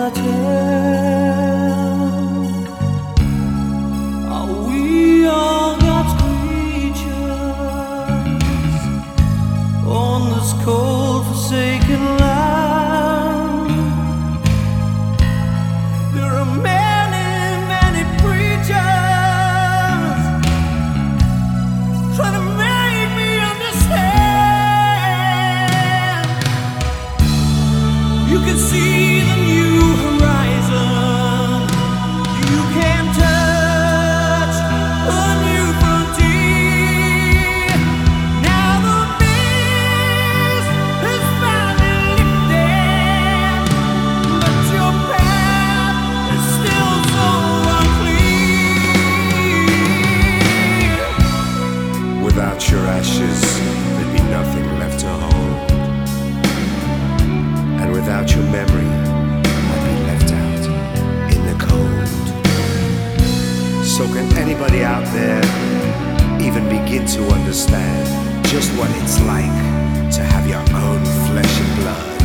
I tell? Are we all God's creatures on this cold, forsaken land? There are many, many preachers trying to make me understand. You can see the new horizon. You can touch a new frontier. Now the mist is finally lifted, but your path is still so unclear. Without your ashes, there'd be nothing left to hold. And without your memory, I'd be left out in the cold. So can anybody out there even begin to understand just what it's like to have your own flesh and blood?